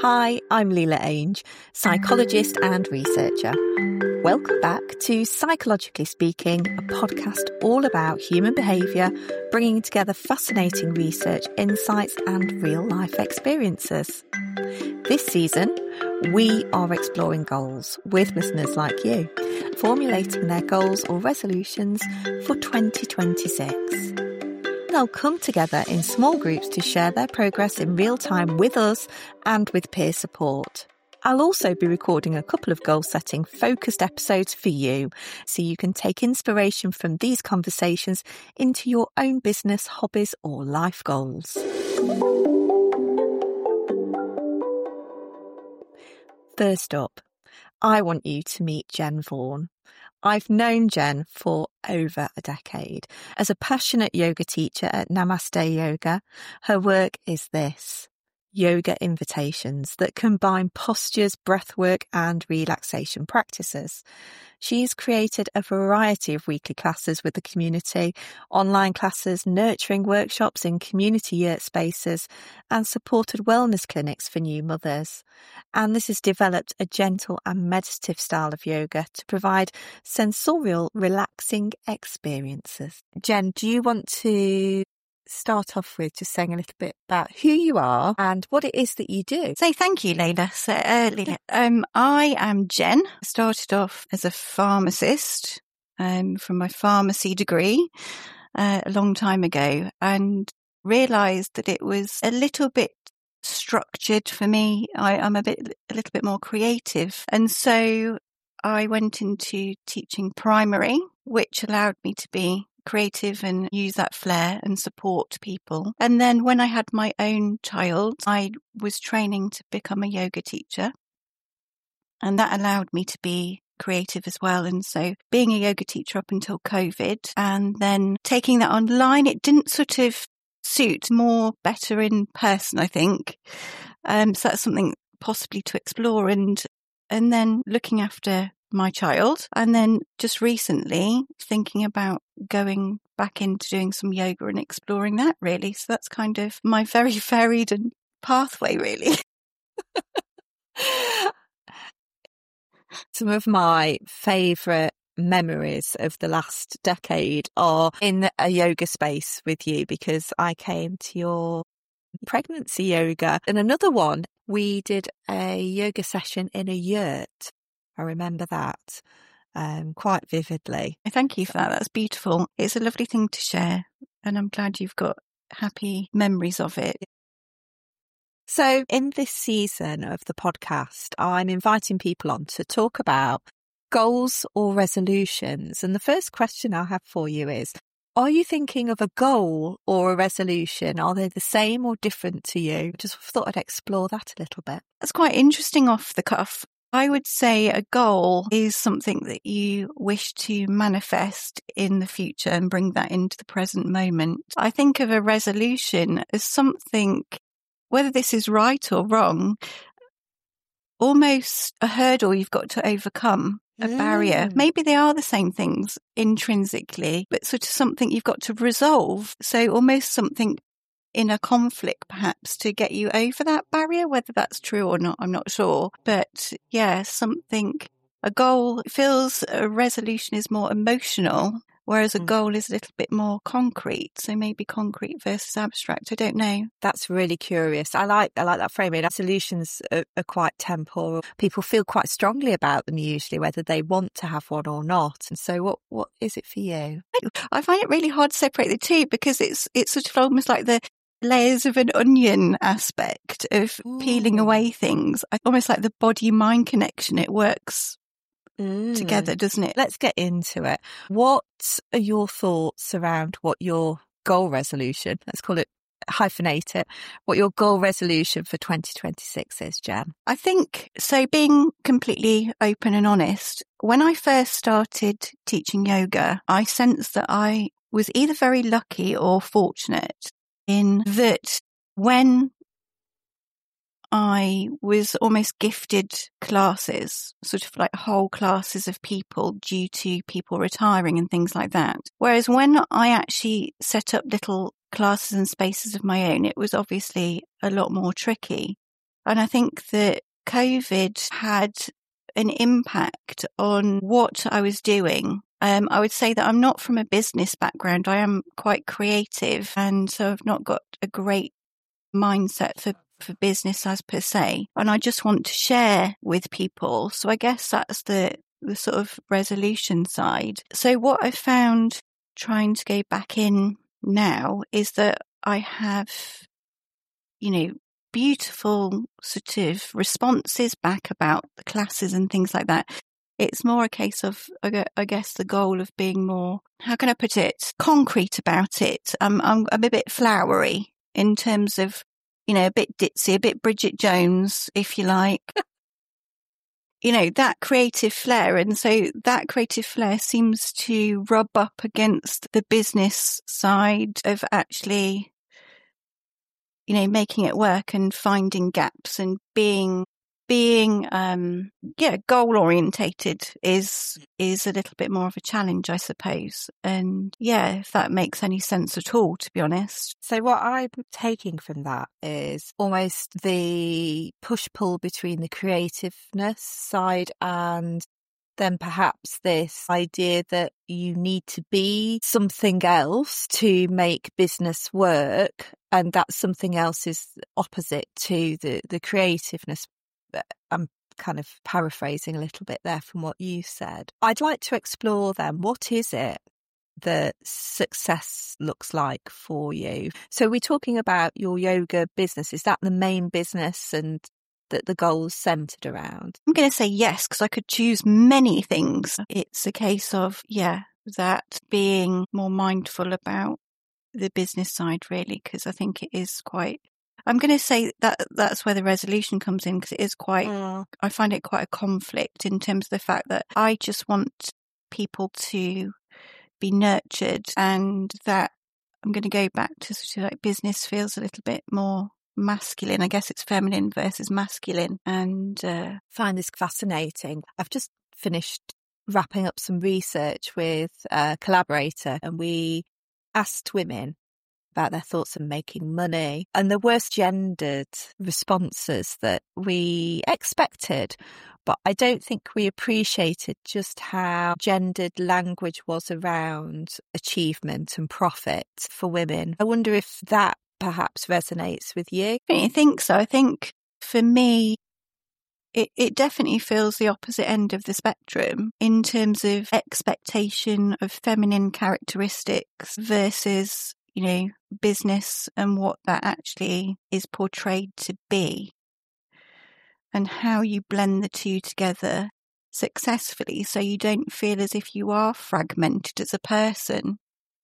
Hi, I'm Leela Ainge, psychologist and researcher. Welcome back to Psychologically Speaking, a podcast all about human behaviour, bringing together fascinating research, insights and real-life experiences. This season, we are exploring goals with listeners like you, formulating their goals or resolutions for 2026. They'll come together in small groups to share their progress in real time with us and with peer support. I'll also be recording a couple of goal-setting focused episodes for you, so you can take inspiration from these conversations into your own business, hobbies or life goals. First up, I want you to meet Jen Vaughan. I've known Jen for over a decade. As a passionate yoga teacher at Namaste Yoga, her work is this: yoga invitations that combine postures, breathwork and relaxation practices. She's created a variety of weekly classes with the community, online classes, nurturing workshops in community yurt spaces and supported wellness clinics for new mothers. And this has developed a gentle and meditative style of yoga to provide sensorial, relaxing experiences. Jen, do you want to start off with just saying a little bit about who you are and what it is that you do? So thank you, Leila. I am Jen. Started off as a pharmacist from my pharmacy degree a long time ago, and realised that it was a little bit structured for me. I'm a little bit more creative, and so I went into teaching primary, which allowed me to be creative and use that flair and support people. And then when I had my own child, I was training to become a yoga teacher, and that allowed me to be creative as well. And so being a yoga teacher up until COVID, and then taking that online, it didn't sort of suit, more better in person, I think. So that's something possibly to explore, and then looking after my child, and then just recently thinking about going back into doing some yoga and exploring that, really. So that's kind of my very varied and pathway, really. Some of my favourite memories of the last decade are in a yoga space with you, because I came to your pregnancy yoga, and another one, we did a yoga session in a yurt. I remember that quite vividly. Thank you for that. That's beautiful. It's a lovely thing to share, and I'm glad you've got happy memories of it. So in this season of the podcast, I'm inviting people on to talk about goals or resolutions. And the first question I have for you is, are you thinking of a goal or a resolution? Are they the same or different to you? Just thought I'd explore that a little bit. That's quite interesting off the cuff. I would say a goal is something that you wish to manifest in the future and bring that into the present moment. I think of a resolution as something, whether this is right or wrong, almost a hurdle you've got to overcome, a barrier. Maybe they are the same things intrinsically, but sort of something you've got to resolve. So almost something in a conflict, perhaps, to get you over that barrier. Whether that's true or not, I'm not sure. But yeah, a goal feels, a resolution is more emotional, whereas a goal is a little bit more concrete. So maybe concrete versus abstract. I don't know. That's really curious. I like that framing. Solutions are quite temporal. People feel quite strongly about them usually, whether they want to have one or not. And so what is it for you? I find it really hard to separate the two, because it's sort of almost like the layers of an onion aspect of peeling away things. Almost like the body-mind connection. It works together, doesn't it? Let's get into it. What are your thoughts around what your goal resolution, let's call it, hyphenate it, what your goal resolution for 2026 is, Jen? I think, so being completely open and honest, when I first started teaching yoga, I sensed that I was either very lucky or fortunate in that when I was almost gifted classes, sort of like whole classes of people due to people retiring and things like that. Whereas when I actually set up little classes and spaces of my own, it was obviously a lot more tricky. And I think that COVID had an impact on what I was doing. I would say that I'm not from a business background. I am quite creative, and so I've not got a great mindset for business as per se. And I just want to share with people. So I guess that's the sort of resolution side. So what I found trying to go back in now is that I have, beautiful sort of responses back about the classes and things like that. It's more a case of, I guess, the goal of being more, how can I put it, concrete about it. I'm a bit flowery in terms of, a bit ditzy, a bit Bridget Jones, if you like. That creative flair. And so that creative flair seems to rub up against the business side of actually, making it work and finding gaps and being goal orientated is a little bit more of a challenge, I suppose. And if that makes any sense at all, to be honest. So what I'm taking from that is almost the push-pull between the creativeness side and then perhaps this idea that you need to be something else to make business work, and that something else is opposite to the creativeness. I'm kind of paraphrasing a little bit there from what you said. I'd like to explore then, what is it that success looks like for you? So we're talking about your yoga business. Is that the main business and that the goal's centered around? I'm going to say yes, because I could choose many things. It's a case of, that being more mindful about the business side, really, because I think it is quite, I'm going to say that's where the resolution comes in, because it is quite, I find it quite a conflict in terms of the fact that I just want people to be nurtured, and that I'm going to go back to sort of like business feels a little bit more masculine. I guess it's feminine versus masculine, and find this fascinating. I've just finished wrapping up some research with a collaborator, and we asked women about their thoughts on making money, and the worst gendered responses that we expected. But I don't think we appreciated just how gendered language was around achievement and profit for women. I wonder if that perhaps resonates with you. I think so. I think for me, it definitely feels the opposite end of the spectrum in terms of expectation of feminine characteristics versus, business and what that actually is portrayed to be, and how you blend the two together successfully so you don't feel as if you are fragmented as a person.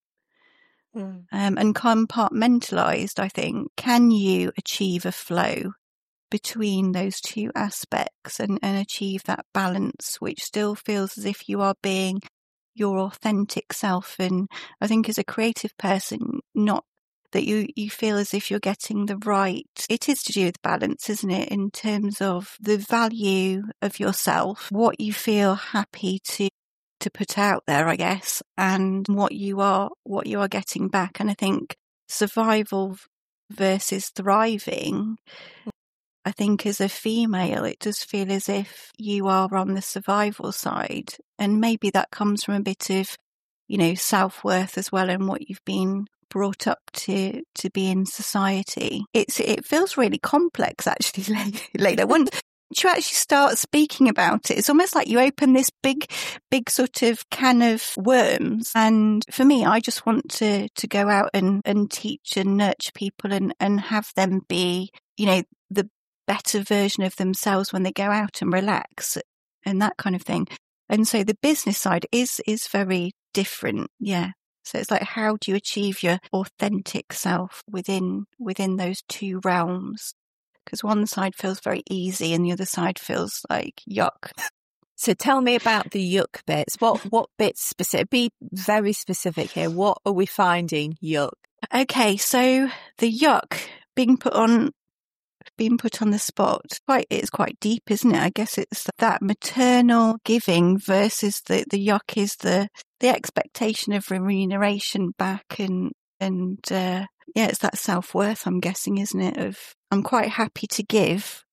And compartmentalized, I think. Can you achieve a flow between those two aspects and achieve that balance, which still feels as if you are being your authentic self? And I think as a creative person, not that you feel as if you're getting the right, it is to do with balance, isn't it? In terms of the value of yourself, what you feel happy to put out there, I guess, and what you are getting back. And I think survival versus thriving, I think as a female, it does feel as if you are on the survival side. And maybe that comes from a bit of, self-worth as well, and what you've been brought up to be in society. It feels really complex, actually, Layla. Once you actually start speaking about it, it's almost like you open this big sort of can of worms. And for me, I just want to go out and teach and nurture people and have them be, the better version of themselves when they go out and relax and that kind of thing. And so the business side is very different. Yeah. So it's like, how do you achieve your authentic self within those two realms? Because one side feels very easy and the other side feels like yuck. So tell me about the yuck bits. What bits specific? Be very specific here. What are we finding yuck? Okay, so the yuck being put on the spot, it's quite deep, isn't it? I guess it's that maternal giving versus the yuck is the expectation of remuneration back, and it's that self-worth, I'm guessing, isn't it? Of I'm quite happy to give,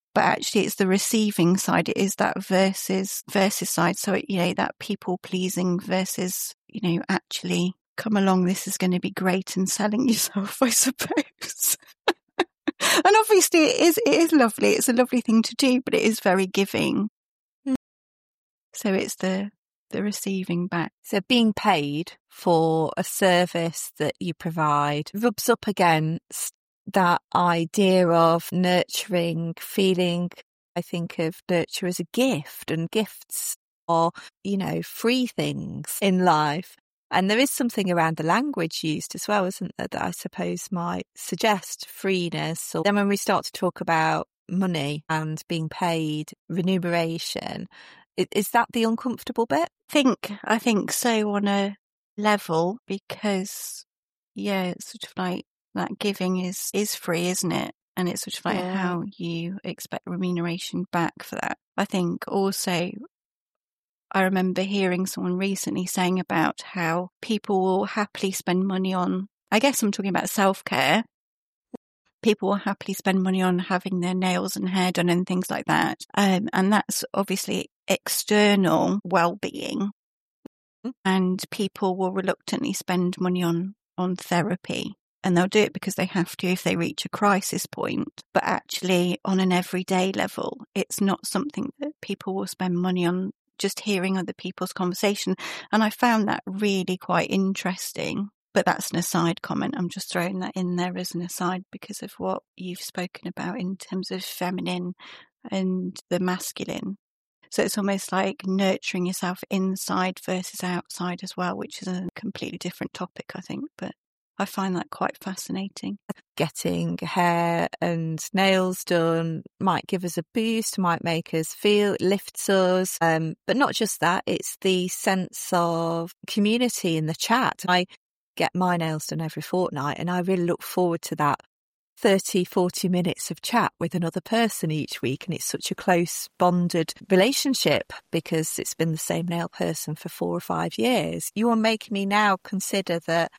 but actually it's the receiving side. It is that versus side. So, that people pleasing versus, actually come along. This is going to be great, and selling yourself, I suppose. And obviously it is lovely. It's a lovely thing to do, but it is very giving. So it's the receiving back. So being paid for a service that you provide rubs up against that idea of nurturing, feeling. I think of nurture as a gift, and gifts are, free things in life. And there is something around the language used as well, isn't there, that I suppose might suggest freeness. Or then when we start to talk about money and being paid, remuneration, is that the uncomfortable bit? I think so, on a level, because it's sort of like that giving is free, isn't it? And it's sort of like how you expect remuneration back for that. I think also, I remember hearing someone recently saying about how people will happily spend money on, I guess I'm talking about self-care. People will happily spend money on having their nails and hair done and things like that. And that's obviously external well-being. And people will reluctantly spend money on therapy. And they'll do it because they have to if they reach a crisis point. But actually, on an everyday level, it's not something that people will spend money on just hearing other people's conversation. And I found that really quite interesting. But that's an aside comment. I'm just throwing that in there as an aside because of what you've spoken about in terms of feminine and the masculine. So it's almost like nurturing yourself inside versus outside as well, which is a completely different topic, I think. But I find that quite fascinating. Getting hair and nails done might give us a boost, might make us feel, lifts us. But not just that, it's the sense of community in the chat. I get my nails done every fortnight, and I really look forward to that 30, 40 minutes of chat with another person each week. And it's such a close bonded relationship because it's been the same nail person for 4 or 5 years. You are making me now consider that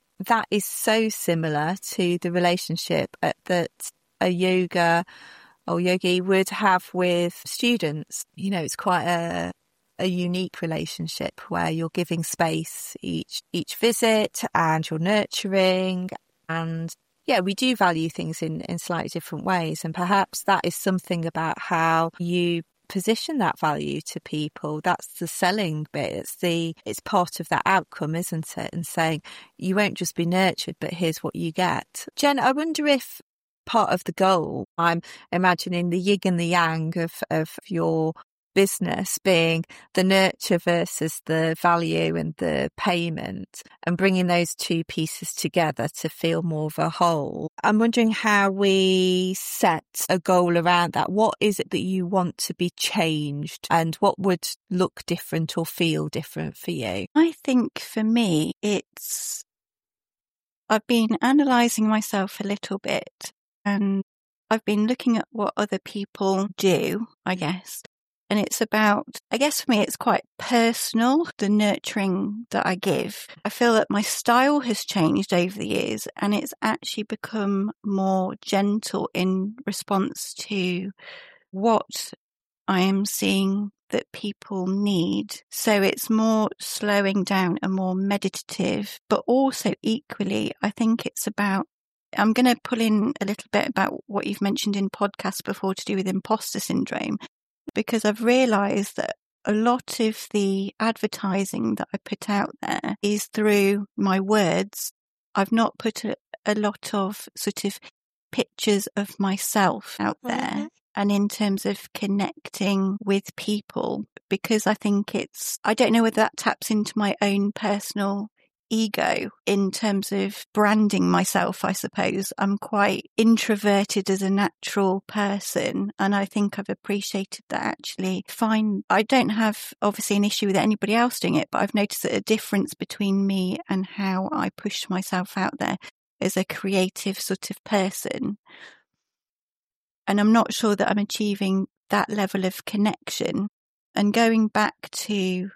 is so similar to the relationship that a yoga or yogi would have with students. It's quite a unique relationship where you're giving space each visit and you're nurturing. And we do value things in slightly different ways. And perhaps that is something about how you position that value to people. That's the selling bit. It's part of that outcome, isn't it? And saying you won't just be nurtured, but here's what you get. Jen, I wonder if part of the goal, I'm imagining the yin and the yang of your business being the nurture versus the value and the payment, and bringing those two pieces together to feel more of a whole. I'm wondering how we set a goal around that. What is it that you want to be changed, and what would look different or feel different for you? I think for me, I've been analysing myself a little bit, and I've been looking at what other people do, I guess. And it's about, I guess for me, it's quite personal, the nurturing that I give. I feel that my style has changed over the years, and it's actually become more gentle in response to what I am seeing that people need. So it's more slowing down and more meditative, but also equally, I think it's about, I'm going to pull in a little bit about what you've mentioned in podcasts before to do with imposter syndrome. Because I've realised that a lot of the advertising that I put out there is through my words. I've not put a lot of sort of pictures of myself out there. And in terms of connecting with people, because I think I don't know whether that taps into my own personal ego in terms of branding myself, I suppose. I'm quite introverted as a natural person, and I think I've appreciated that actually. I don't have obviously an issue with anybody else doing it, but I've noticed that a difference between me and how I push myself out there as a creative sort of person. And I'm not sure that I'm achieving that level of connection. And going back to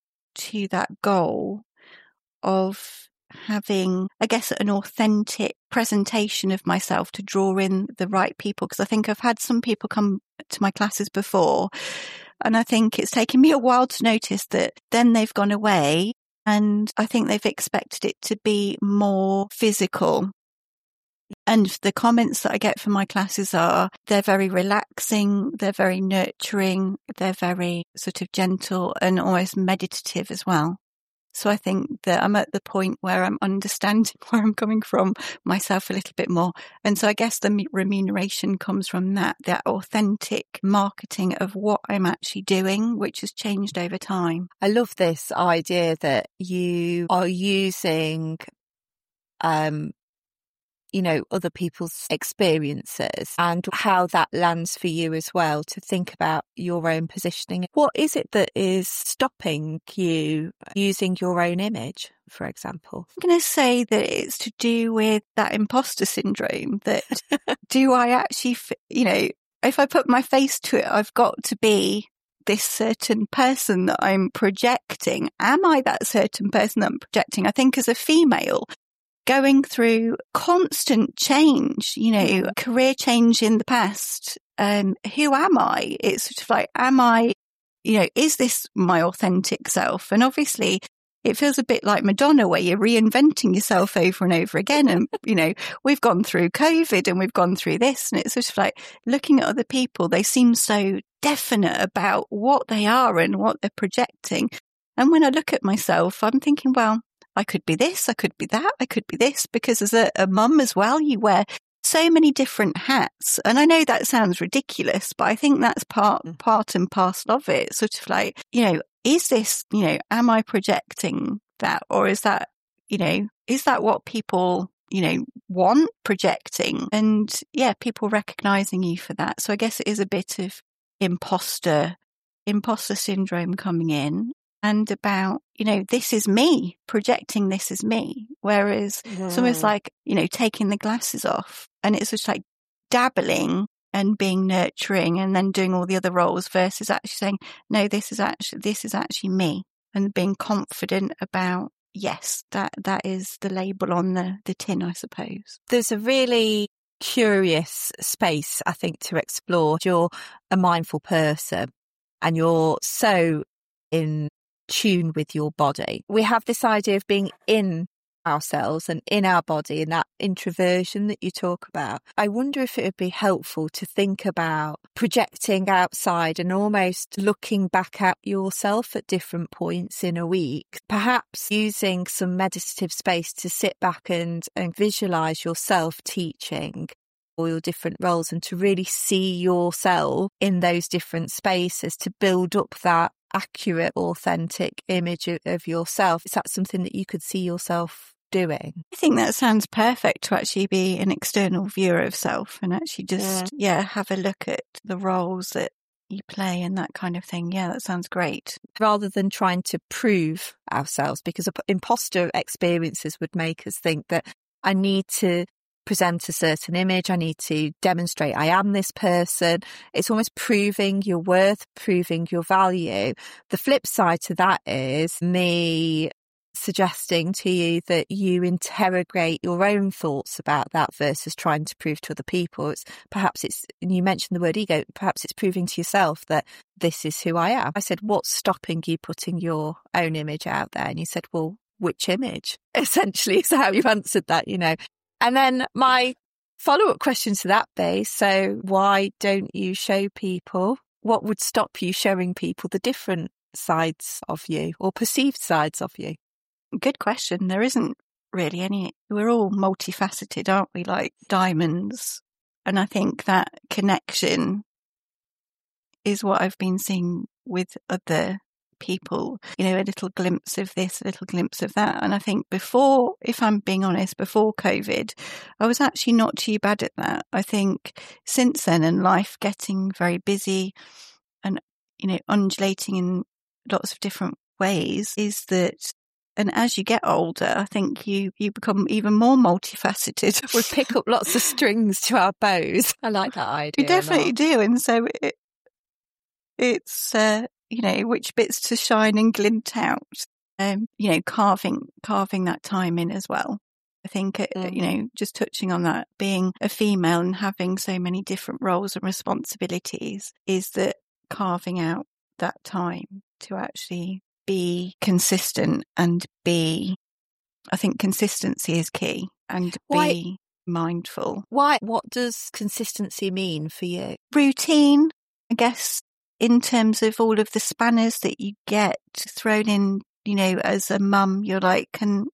that goal of having, I guess, an authentic presentation of myself to draw in the right people. Because I think I've had some people come to my classes before, and I think it's taken me a while to notice that then they've gone away and I think they've expected it to be more physical. And the comments that I get from my classes are, they're very relaxing, they're very nurturing, they're very sort of gentle and almost meditative as well. So I think that I'm at the point where I'm understanding where I'm coming from myself a little bit more. And so I guess the remuneration comes from that authentic marketing of what I'm actually doing, which has changed over time. I love this idea that you are using, other people's experiences and how that lands for you as well, to think about your own positioning. What is it that is stopping you using your own image, for example? I'm going to say that it's to do with that imposter syndrome, that do I actually, if I put my face to it, I've got to be this certain person that I'm projecting. Am I that certain person that I'm projecting? I think as a female, going through constant change, career change in the past. Who am I? It's sort of like, am I, is this my authentic self? And obviously it feels a bit like Madonna, where you're reinventing yourself over and over again. And, we've gone through COVID and we've gone through this, and it's sort of like looking at other people. They seem so definite about what they are and what they're projecting. And when I look at myself, I'm thinking, well, I could be this, I could be that, I could be this, because as a mum as well, you wear so many different hats. And I know that sounds ridiculous, but I think that's part and parcel of it. Sort of like, is this, am I projecting that? Or is that what people, want projecting? And yeah, people recognizing you for that. So I guess it is a bit of imposter syndrome coming in. And about, this is me, projecting this is me. Whereas it's almost like, taking the glasses off, and it's just like dabbling and being nurturing and then doing all the other roles, versus actually saying, no, this is actually me, and being confident about, yes, that is the label on the tin, I suppose. There's a really curious space, I think, to explore. You're a mindful person and you're so in tune with your body. We have this idea of being in ourselves and in our body, and that introversion that you talk about. I wonder if it would be helpful to think about projecting outside and almost looking back at yourself at different points in a week, perhaps using some meditative space to sit back and visualize yourself teaching all your different roles, and to really see yourself in those different spaces, to build up that accurate, authentic image of yourself. Is that something that you could see yourself doing? I think that sounds perfect, to actually be an external viewer of self and actually just, have a look at the roles that you play and that kind of thing. Yeah, that sounds great. Rather than trying to prove ourselves, because imposter experiences would make us think that I need to present a certain image, I need to demonstrate I am this person. It's almost proving your worth, proving your value. The flip side to that is me suggesting to you that you interrogate your own thoughts about that versus trying to prove to other people. And you mentioned the word ego, perhaps it's proving to yourself that this is who I am. I said, what's stopping you putting your own image out there? And you said, well, which image? Essentially is how you answered that, And then my follow-up question to that be, so why don't you show people? What would stop you showing people the different sides of you, or perceived sides of you? Good question. There isn't really any. We're all multifaceted, aren't we? Like diamonds. And I think that connection is what I've been seeing with other people, a little glimpse of this, a little glimpse of that. And I think before, if I'm being honest, before COVID, I was actually not too bad at that. I think since then, and life getting very busy and, undulating in lots of different ways, is that, and as you get older, I think you become even more multifaceted. We pick up lots of strings to our bows. I like that idea. You definitely do. And so it's which bits to shine and glint out, carving that time in as well. I think, just touching on that, being a female and having so many different roles and responsibilities, is that carving out that time to actually be consistent and I think consistency is key, and be mindful. Why? What does consistency mean for you? Routine, I guess, in terms of all of the spanners that you get thrown in, as a mum, you're like,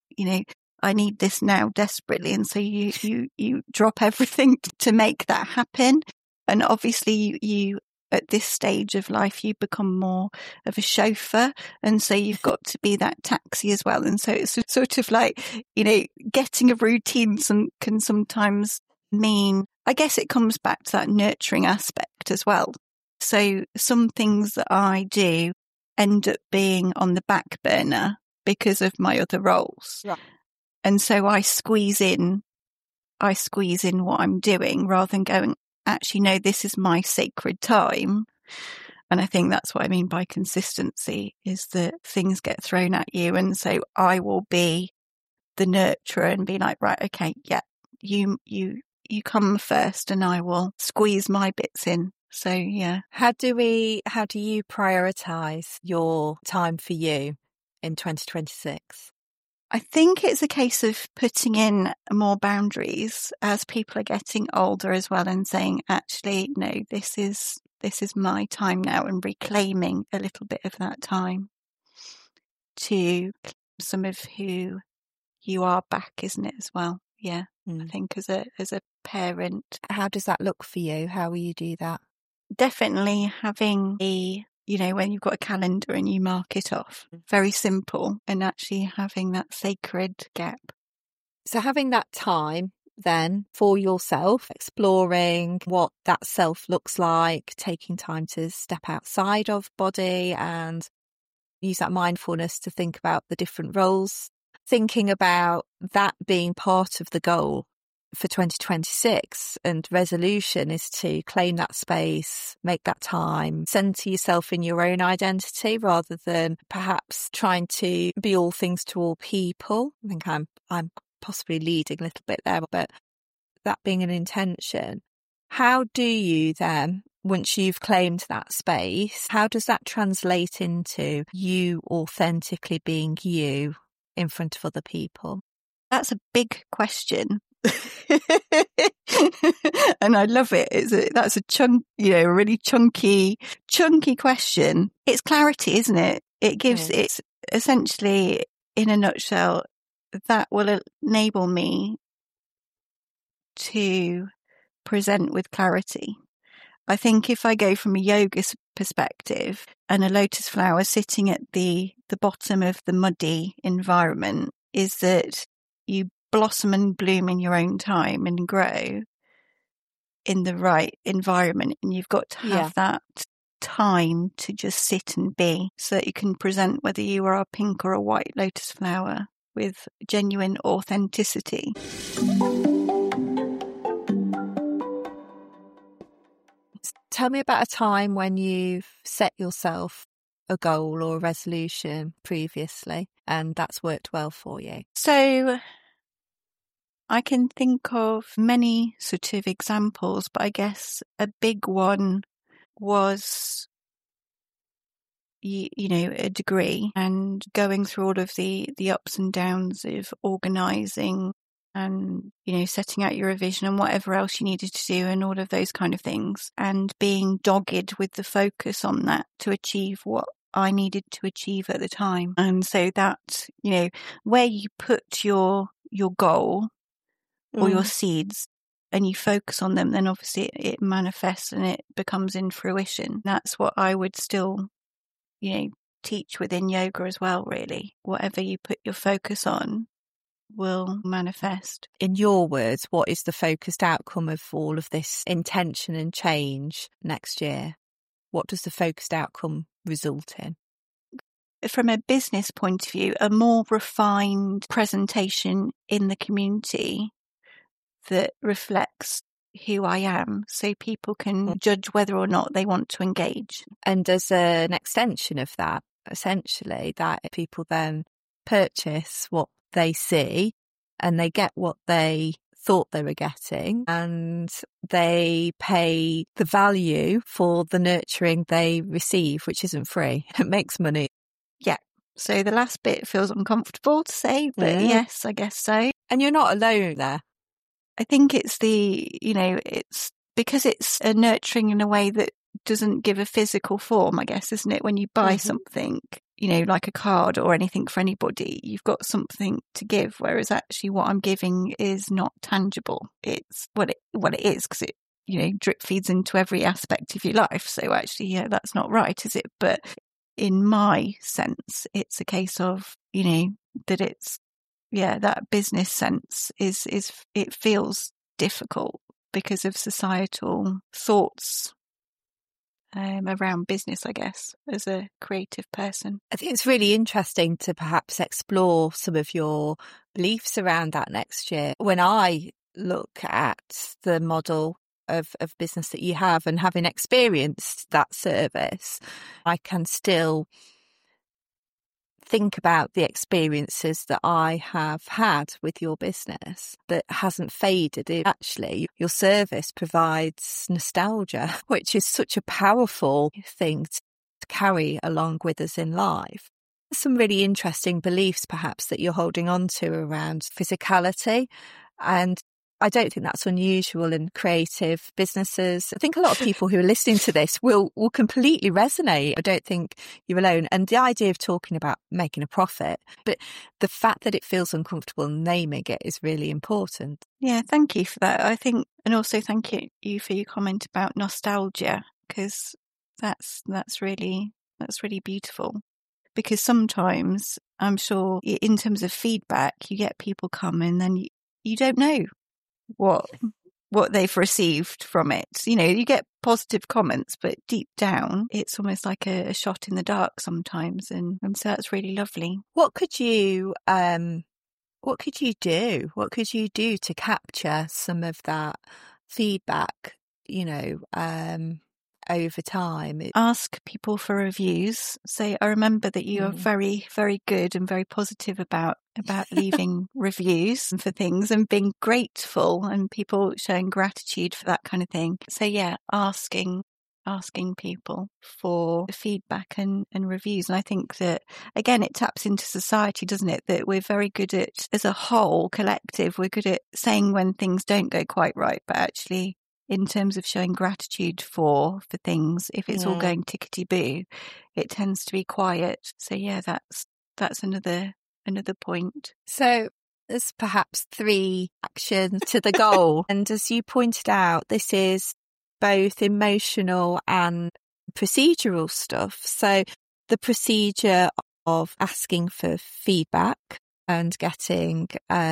I need this now desperately. And so you drop everything to make that happen. And obviously you at this stage of life, you become more of a chauffeur. And so you've got to be that taxi as well. And so it's sort of like, getting a routine can sometimes mean, I guess it comes back to that nurturing aspect as well. So some things that I do end up being on the back burner because of my other roles. Right. And so I squeeze in what I'm doing rather than going, actually, no, this is my sacred time. And I think that's what I mean by consistency, is that things get thrown at you. And so I will be the nurturer and be like, right, okay, yeah, you come first and I will squeeze my bits in. So, yeah. How do you prioritize your time for you in 2026? I think it's a case of putting in more boundaries as people are getting older as well, and saying, actually, no, this is my time now, and reclaiming a little bit of that time to some of who you are back, isn't it, as well? Yeah. I think as a parent. How does that look for you? How will you do that? Definitely having when you've got a calendar and you mark it off, very simple, and actually having that sacred gap. So having that time then for yourself, exploring what that self looks like, taking time to step outside of body and use that mindfulness to think about the different roles, thinking about that being part of the goal for 2026, and resolution is to claim that space, make that time, center yourself in your own identity rather than perhaps trying to be all things to all people. I think I'm possibly leading a little bit there, but that being an intention. How do you then, once you've claimed that space, how does that translate into you authentically being you in front of other people? That's a big question. And I love it. That's a a really chunky question. It's clarity, isn't it? It gives, it's essentially, in a nutshell, that will enable me to present with clarity. I think if I go from a yoga perspective, and a lotus flower sitting at the bottom of the muddy environment, is that you blossom and bloom in your own time and grow in the right environment, and you've got to have that time to just sit and be, so that you can present whether you are a pink or a white lotus flower with genuine authenticity. Tell me about a time when you've set yourself a goal or a resolution previously and that's worked well for you. So I can think of many sort of examples, but I guess a big one was, a degree, and going through all of the ups and downs of organising and, setting out your revision and whatever else you needed to do and all of those kind of things, and being dogged with the focus on that to achieve what I needed to achieve at the time. And so that, where you put your goal or your seeds and you focus on them, then obviously it manifests and it becomes in fruition. That's what I would still, teach within yoga as well, really. Whatever you put your focus on will manifest. In your words, what is the focused outcome of all of this intention and change next year? What does the focused outcome result in? From a business point of view, a more refined presentation in the community that reflects who I am, so people can judge whether or not they want to engage. And as an extension of that, essentially, that people then purchase what they see and they get what they thought they were getting, and they pay the value for the nurturing they receive, which isn't free. It makes money. Yeah. So the last bit feels uncomfortable to say, but yes, I guess so. And you're not alone there. I think it's it's because it's a nurturing in a way that doesn't give a physical form, I guess, isn't it? When you buy something, like a card or anything for anybody, you've got something to give, whereas actually what I'm giving is not tangible. It's what it is, because it, drip feeds into every aspect of your life. So actually, that's not right, is it? But in my sense, it's a case of, that it's, that business sense is it feels difficult because of societal thoughts around business, I guess, as a creative person. I think it's really interesting to perhaps explore some of your beliefs around that next year. When I look at the model of business that you have, and having experienced that service, I can still think about the experiences that I have had with your business that hasn't faded. Actually, your service provides nostalgia, which is such a powerful thing to carry along with us in life. Some really interesting beliefs perhaps that you're holding on to around physicality, and I don't think that's unusual in creative businesses. I think a lot of people who are listening to this will completely resonate. I don't think you're alone. And the idea of talking about making a profit, but the fact that it feels uncomfortable naming it is really important. Yeah, thank you for that. I think, and also thank you for your comment about nostalgia, because that's really beautiful. Because sometimes, I'm sure, in terms of feedback, you get people come and then you don't know what they've received from it. You get positive comments, but deep down, it's almost like a shot in the dark sometimes, and so that's really lovely. What could you do? What could you do to capture some of that feedback? Over time. Ask people for reviews. Say, I remember that you are very, very good and very positive about leaving reviews for things and being grateful, and people showing gratitude for that kind of thing. So yeah, asking people for feedback and reviews. And I think that, again, it taps into society, doesn't it? That we're very good at, as a whole collective, we're good at saying when things don't go quite right, but actually, in terms of showing gratitude for things, if it's all going tickety-boo, it tends to be quiet. So yeah, that's another point. So there's perhaps 3 actions to the goal. And as you pointed out, this is both emotional and procedural stuff. So the procedure of asking for feedback and getting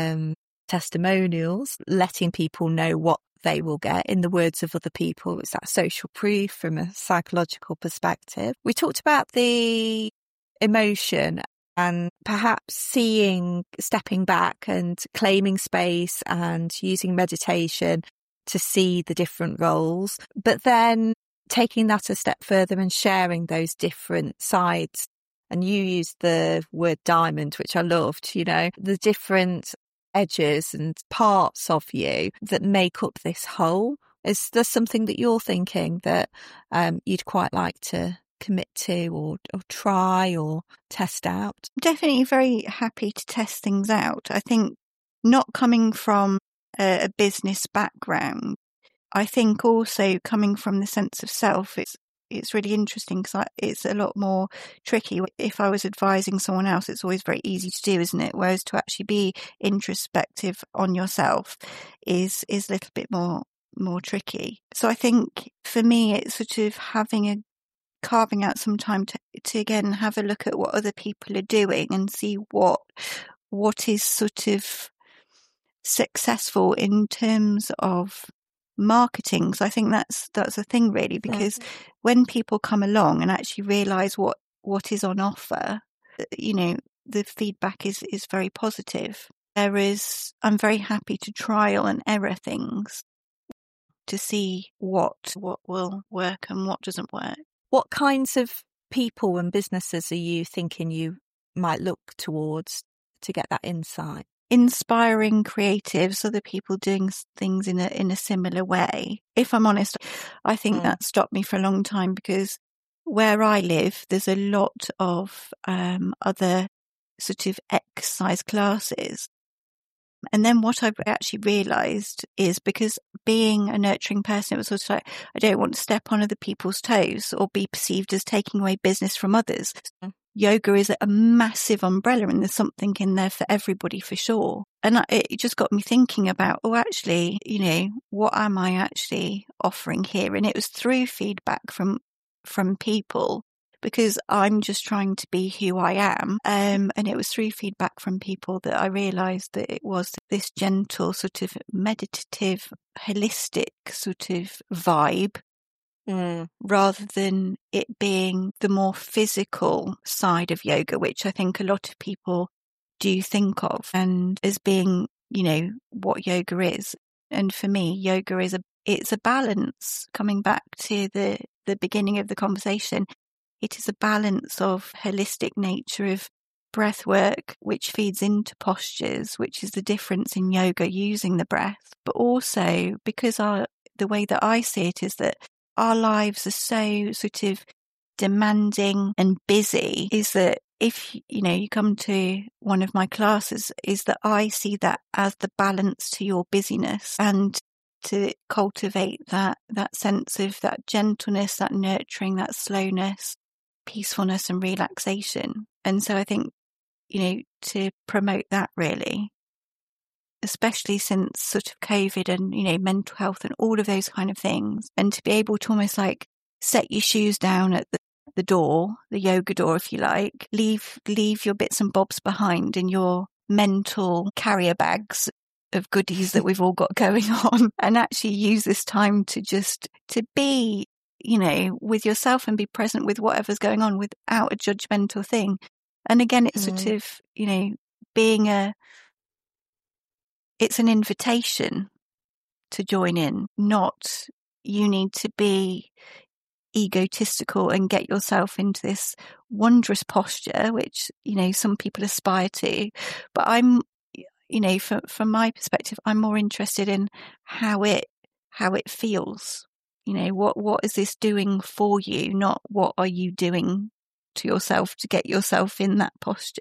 testimonials, letting people know what they will get in the words of other people. It's that social proof from a psychological perspective. We talked about the emotion and perhaps stepping back and claiming space and using meditation to see the different roles, but then taking that a step further and sharing those different sides. And you used the word diamond, which I loved, the different edges and parts of you that make up this whole. Is there something that you're thinking that you'd quite like to commit to or try or test out? Definitely very happy to test things out. I think, not coming from a business background, I think also coming from the sense of self, it's really interesting because it's a lot more tricky. If I was advising someone else, it's always very easy to do, isn't it? Whereas to actually be introspective on yourself is a little bit more tricky. So I think for me, it's sort of carving out some time to again have a look at what other people are doing and see what is sort of successful in terms of marketing. So I think that's a thing really, because when people come along and actually realize what is on offer, the feedback is very positive. I'm very happy to trial and error things to see what will work and what doesn't work. What kinds of people and businesses are you thinking you might look towards to get that insight? inspiring creatives, other people doing things in a similar way. If I'm honest, I think that stopped me for a long time, because where I live, there's a lot of other sort of exercise classes. And then what I've actually realised is, because being a nurturing person, it was sort of like, I don't want to step on other people's toes or be perceived as taking away business from others. Yoga is a massive umbrella, and there's something in there for everybody, for sure. And it just got me thinking about, actually, what am I actually offering here? And it was through feedback from people, because I'm just trying to be who I am. And it was through feedback from people that I realised that it was this gentle, sort of meditative, holistic sort of vibe, rather than it being the more physical side of yoga, which I think a lot of people do think of and as being, what yoga is. And for me, yoga is it's a balance. Coming back to the beginning of the conversation, it is a balance of holistic nature of breath work, which feeds into postures, which is the difference in yoga, using the breath. But also, because the way that I see it is that our lives are so sort of demanding and busy, is that if, you come to one of my classes, is that I see that as the balance to your busyness, and to cultivate that sense of that gentleness, that nurturing, that slowness, peacefulness and relaxation. And so I think, to promote that, really, especially since sort of COVID and, mental health and all of those kind of things, and to be able to almost like set your shoes down at the door, the yoga door, if you like, leave your bits and bobs behind in your mental carrier bags of goodies that we've all got going on, and actually use this time to be, with yourself and be present with whatever's going on without a judgmental thing. And again, it's sort of, being it's an invitation to join in, not you need to be egotistical and get yourself into this wondrous posture, which, some people aspire to. But I'm, from my perspective, I'm more interested in how it feels. What is this doing for you? Not what are you doing to yourself to get yourself in that posture.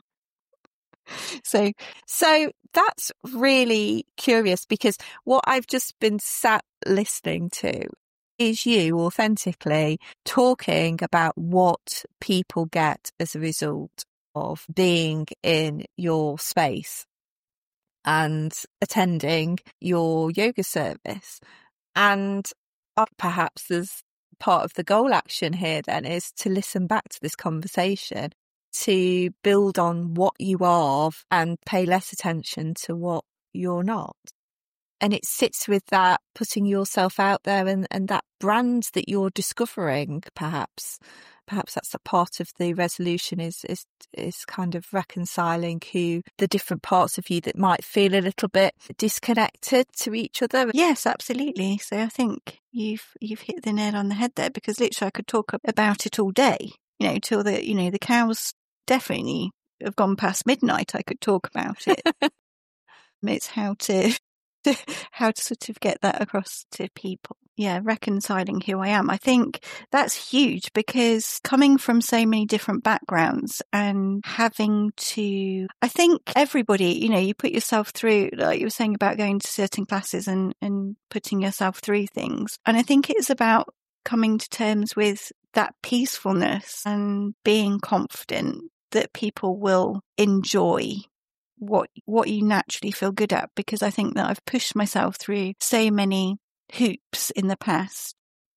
So that's really curious, because what I've just been sat listening to is you authentically talking about what people get as a result of being in your space and attending your yoga service. And perhaps there's part of the goal action here then is to listen back to this conversation, to build on what you are and pay less attention to what you're not. And it sits with that putting yourself out there and that brand that you're discovering, perhaps that's a part of the resolution, is kind of reconciling who the different parts of you that might feel a little bit disconnected to each other. Yes, absolutely. So I think you've hit the nail on the head there, because literally I could talk about it all day, till the cows definitely have gone past midnight. I could talk about it. It's how to sort of get that across to people. Yeah, reconciling who I am. I think that's huge, because coming from so many different backgrounds and having to, I think everybody, you put yourself through, like you were saying about going to certain classes and putting yourself through things. And I think it's about coming to terms with that peacefulness and being confident that people will enjoy what you naturally feel good at, because I think that I've pushed myself through so many hoops in the past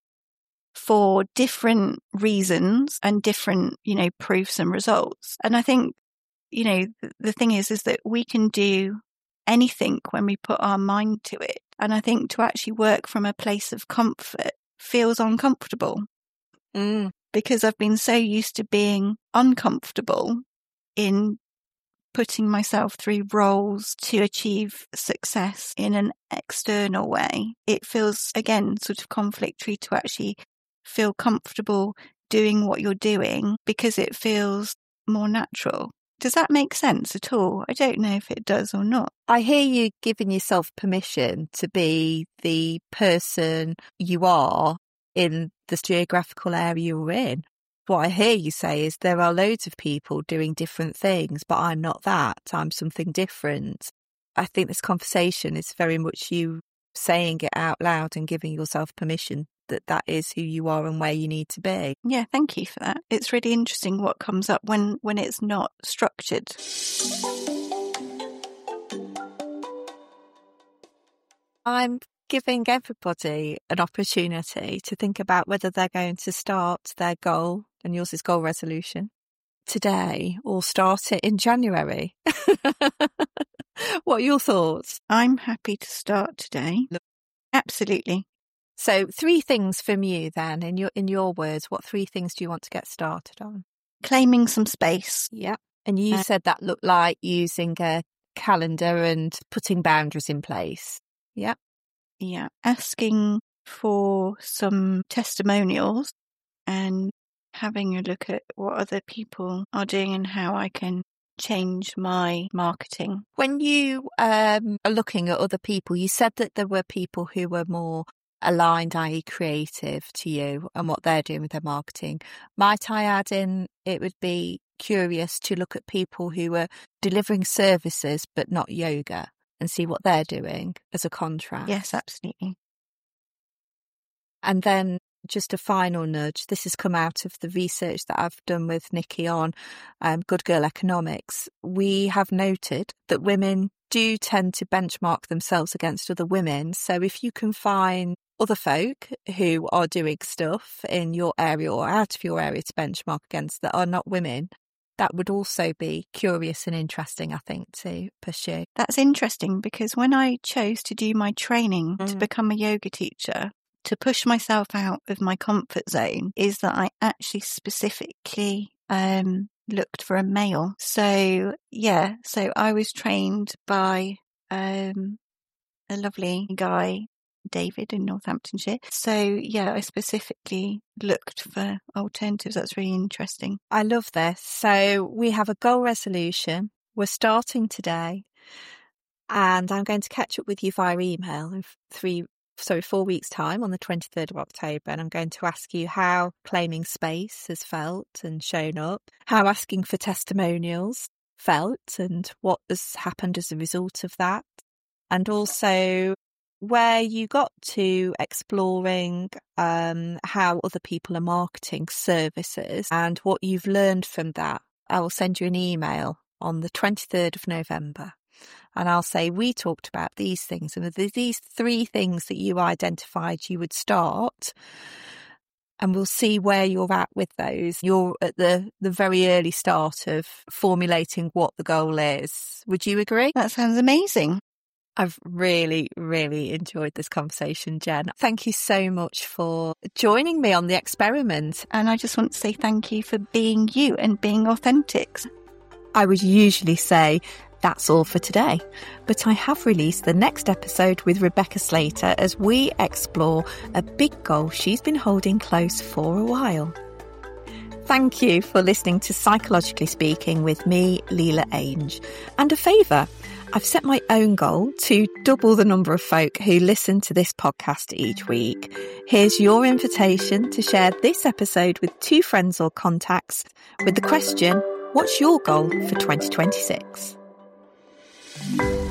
for different reasons and different, proofs and results. And I think, the thing is that we can do anything when we put our mind to it. And I think to actually work from a place of comfort feels uncomfortable, because I've been so used to being uncomfortable in putting myself through roles to achieve success in an external way. It feels, again, sort of conflictory to actually feel comfortable doing what you're doing, because it feels more natural. Does that make sense at all? I don't know if it does or not. I hear you giving yourself permission to be the person you are in this geographical area you're in. What I hear you say is there are loads of people doing different things, but I'm not that. I'm something different. I think this conversation is very much you saying it out loud and giving yourself permission that that is who you are and where you need to be. Yeah, thank you for that. It's really interesting what comes up when it's not structured. I'm giving everybody an opportunity to think about whether they're going to start their goal, and yours is goal resolution, today or start it in January. What are your thoughts? I'm happy to start today. Absolutely. So 3 things from you then, in your words, what 3 things do you want to get started on? Claiming some space. Yeah. And you said that looked like using a calendar and putting boundaries in place. Yeah. Yeah. Asking for some testimonials and having a look at what other people are doing and how I can change my marketing. When you are looking at other people, you said that there were people who were more aligned, i.e. creative to you and what they're doing with their marketing. Might I add in, it would be curious to look at people who are delivering services but not yoga and see what they're doing as a contrast. Yes, absolutely. And then just a final nudge. This has come out of the research that I've done with Nikki on Good Girl Economics. We have noted that women do tend to benchmark themselves against other women. So if you can find other folk who are doing stuff in your area or out of your area to benchmark against that are not women, that would also be curious and interesting, I think, to pursue. That's interesting because when I chose to do my training to become a yoga teacher, to push myself out of my comfort zone, is that I actually specifically looked for a male. So I was trained by a lovely guy, David, in Northamptonshire. So I specifically looked for alternatives. That's really interesting. I love this. So we have a goal resolution. We're starting today, and I'm going to catch up with you via email in 4 weeks' time on the 23rd of October, and I'm going to ask you how claiming space has felt and shown up, how asking for testimonials felt and what has happened as a result of that, and also where you got to exploring how other people are marketing services and what you've learned from that. I will send you an email on the 23rd of November. And I'll say, we talked about these things, and these 3 things that you identified you would start, and we'll see where you're at with those. You're at the very early start of formulating what the goal is. Would you agree? That sounds amazing. I've really, really enjoyed this conversation, Jen. Thank you so much for joining me on the experiment. And I just want to say thank you for being you and being authentic. I would usually say, that's all for today, but I have released the next episode with Rebecca Slater as we explore a big goal she's been holding close for a while. Thank you for listening to Psychologically Speaking with me, Leela Ainge. And a favour, I've set my own goal to double the number of folk who listen to this podcast each week. Here's your invitation to share this episode with 2 friends or contacts with the question, what's your goal for 2026?